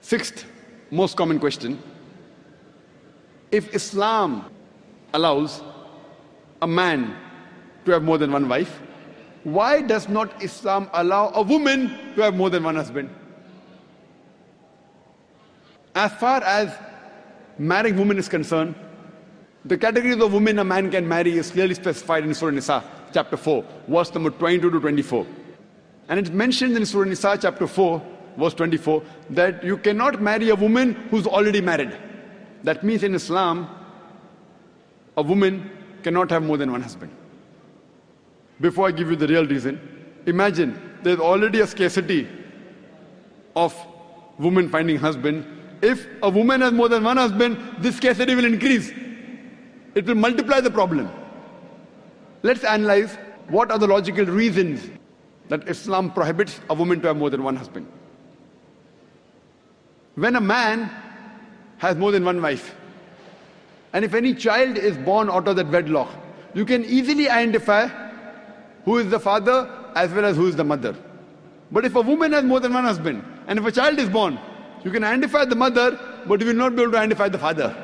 Sixth most common question: if Islam allows a man to have more than one wife, why does not Islam allow a woman to have more than one husband? As far as marrying women is concerned, the categories of women a man can marry is clearly specified in Surah Nisa, chapter 4, verse number 22 to 24. And it's mentioned in Surah Nisa, chapter 4, verse 24, that you cannot marry a woman who's already married. That means in Islam, a woman cannot have more than one husband. Before I give you the real reason, imagine there's already a scarcity of women finding husband. If a woman has more than one husband, this scarcity will increase. It will multiply the problem. Let's analyze what are the logical reasons that Islam prohibits a woman to have more than one husband. When a man has more than one wife, and if any child is born out of that wedlock, you can easily identify who is the father as well as who is the mother. But if a woman has more than one husband, and if a child is born, you can identify the mother, but you will not be able to identify the father.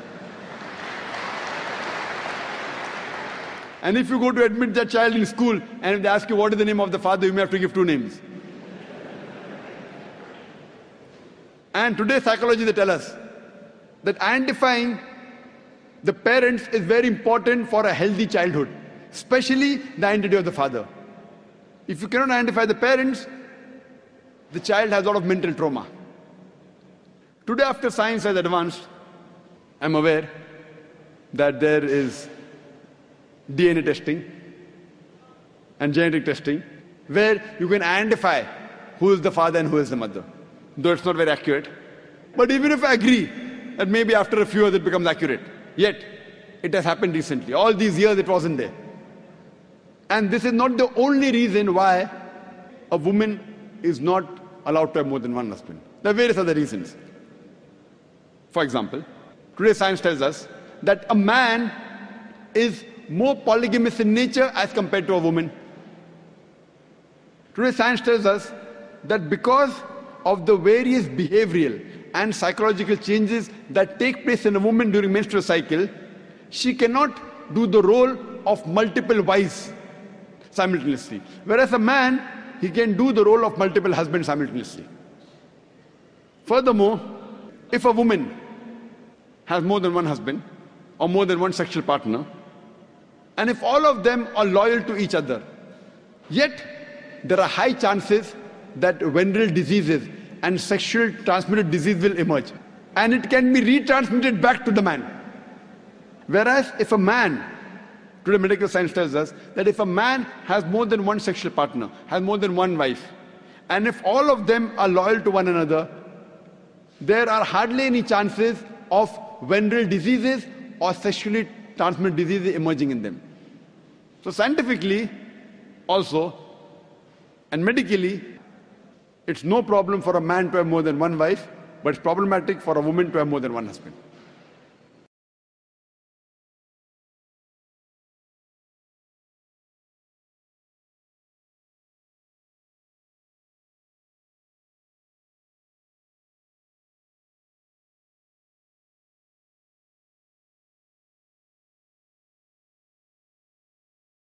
And if you go to admit that child in school, and if they ask you what is the name of the father, you may have to give two names. And today's psychology, they tell us that identifying the parents is very important for a healthy childhood, especially the identity of the father. If you cannot identify the parents, the child has a lot of mental trauma. Today, after science has advanced, I'm aware that there is DNA testing and genetic testing where you can identify who is the father and who is the mother. Though it's not very accurate. But even if I agree that maybe after a few years it becomes accurate, yet it has happened recently. All these years it wasn't there. And this is not the only reason why a woman is not allowed to have more than one husband. There are various other reasons. For example, today science tells us that a man is more polygamous in nature as compared to a woman. Today science tells us that because of the various behavioral and psychological changes that take place in a woman during menstrual cycle, she cannot do the role of multiple wives simultaneously. Whereas a man, he can do the role of multiple husbands simultaneously. Furthermore, if a woman has more than one husband or more than one sexual partner, and if all of them are loyal to each other, yet there are high chances that venereal diseases and sexual transmitted disease will emerge. And it can be retransmitted back to the man. Whereas if a man, today medical science tells us that if a man has more than one sexual partner, has more than one wife, and if all of them are loyal to one another, there are hardly any chances of venereal diseases or sexually transmitted diseases emerging in them. So scientifically also and medically, it's no problem for a man to have more than one wife, but it's problematic for a woman to have more than one husband.